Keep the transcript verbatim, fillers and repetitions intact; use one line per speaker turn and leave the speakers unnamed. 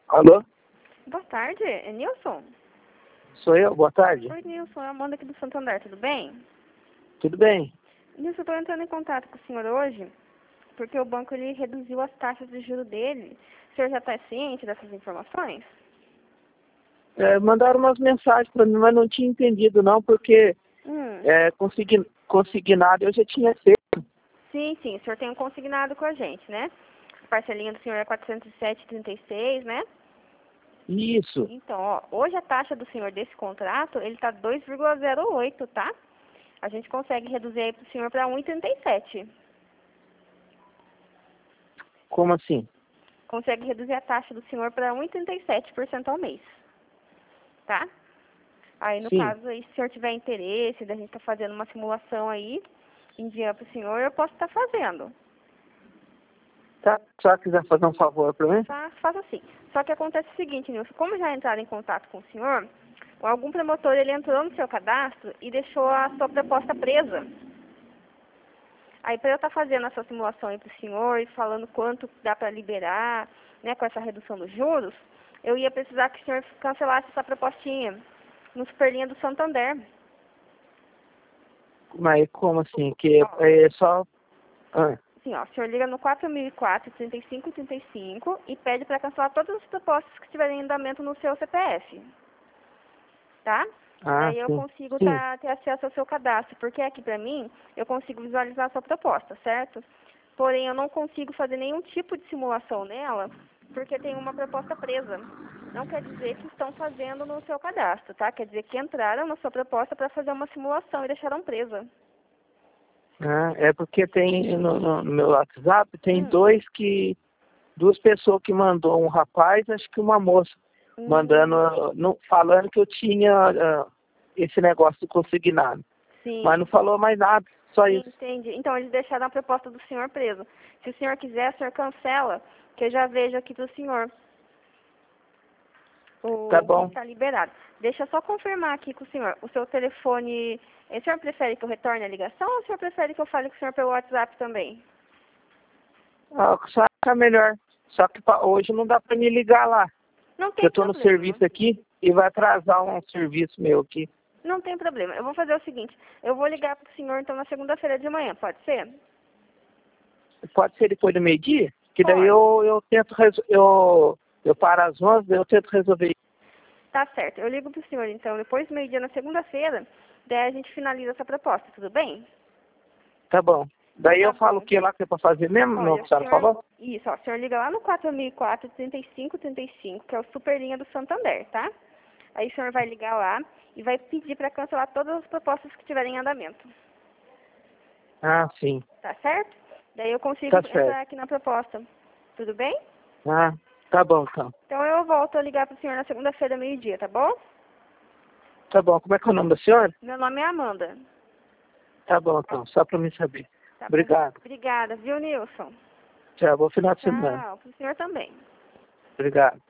Alô?
Boa tarde, é Nilson?
Sou eu, boa tarde.
Oi, Nilson, é a Amanda aqui do Santander, tudo bem?
Tudo bem?
Nilson, eu estou entrando em contato com o senhor hoje, porque o banco ele reduziu as taxas de juros dele. O senhor já está ciente dessas informações?
É, mandaram umas mensagens para mim, mas não tinha entendido não, porque
Hum.
é, consign, consignado eu já tinha feito.
Sim, sim, o senhor tem um consignado com a gente, né? A parcelinha do senhor é quatrocentos e sete vírgula trinta e seis, né?
Isso.
Então, ó, hoje a taxa do senhor desse contrato, ele tá dois vírgula zero oito, tá? A gente consegue reduzir aí pro senhor para um vírgula trinta e sete.
Como assim?
Consegue reduzir a taxa do senhor para um vírgula trinta e sete por cento ao mês, tá? Aí, no
Sim.
caso, aí, se o senhor tiver interesse, da gente tá fazendo uma simulação aí, enviar pro senhor, eu posso estar fazendo.
Tá? Só quiser fazer um favor para mim?
Tá? Faça assim. Só que acontece o seguinte, Nilson, como já entraram em contato com o senhor, algum promotor, ele entrou no seu cadastro e deixou a sua proposta presa. Aí, para eu estar fazendo essa simulação aí pro senhor e falando quanto dá para liberar, né, com essa redução dos juros, eu ia precisar que o senhor cancelasse essa propostinha no Superlinha do Santander.
Mas como assim? Que é só... Ah,
Assim, ó, o senhor liga no quatro mil e quatro, trinta e cinco trinta e cinco e pede para cancelar todas as propostas que estiverem em andamento no seu C P F. Tá?
ah
Daí eu
sim.
consigo
Sim.
tá, ter acesso ao seu cadastro, porque aqui para mim, eu consigo visualizar a sua proposta, certo? Porém, eu não consigo fazer nenhum tipo de simulação nela, porque tem uma proposta presa. Não quer dizer que estão fazendo no seu cadastro, tá? Quer dizer que entraram na sua proposta para fazer uma simulação e deixaram presa.
Ah, é porque tem no, no- no meu WhatsApp, tem
Hum.
dois que... Duas pessoas que mandou, um rapaz, acho que uma moça,
Hum.
mandando, ah, não, falando que eu tinha ah, esse negócio de consignado.
Sim.
Mas não falou mais nada, só
Sim,
isso.
entendi. Então, eles deixaram a proposta do senhor preso. Se o senhor quiser, o senhor cancela, que eu já vejo aqui do senhor. O
Tá
o que
bom.
está liberado. Deixa eu só confirmar aqui com o senhor. O seu telefone... O senhor prefere que eu retorne a ligação ou o senhor prefere que eu fale com o senhor pelo WhatsApp também?
Ah, só tá melhor. Só que pra- hoje não dá pra me ligar lá.
Não
Porque
tem
eu tô no
problema.
serviço aqui e vai atrasar um serviço meu aqui.
Não tem problema. Eu vou fazer o seguinte. Eu vou ligar para o senhor, então, na segunda-feira de manhã. Pode ser?
Pode ser depois do meio-dia? Que daí
Pode.
eu, eu tento resolver. Eu, eu paro às onze, eu tento resolver.
Tá certo. Eu ligo para o senhor, então, depois do meio-dia na segunda-feira. Daí a gente finaliza essa proposta, tudo bem?
Tá bom. Daí
Tá
eu falo
bom.
o que lá que é pra fazer mesmo? Não,
Olha,
que
o
a senhora
senhor...
falou?
Isso, ó, o senhor liga lá no quatro mil e quatro, trinta e cinco trinta e cinco, que é o Superlinha do Santander, tá? Aí o senhor vai ligar lá e vai pedir para cancelar todas as propostas que tiverem em andamento.
Ah, sim.
Tá certo? Daí eu consigo
Tá
entrar
certo.
aqui na proposta. Tudo bem?
Ah, tá bom então.
Então eu volto a ligar para o senhor na segunda-feira, meio-dia, tá bom?
Tá bom. Como é que é o nome da senhora?
Meu nome é Amanda.
Tá bom então. Só pra mim saber.
Tá bom?
Obrigado.
Obrigada, viu, Nilson?
Tchau. Bom final de semana.
Tchau. Para o senhor também.
Obrigado.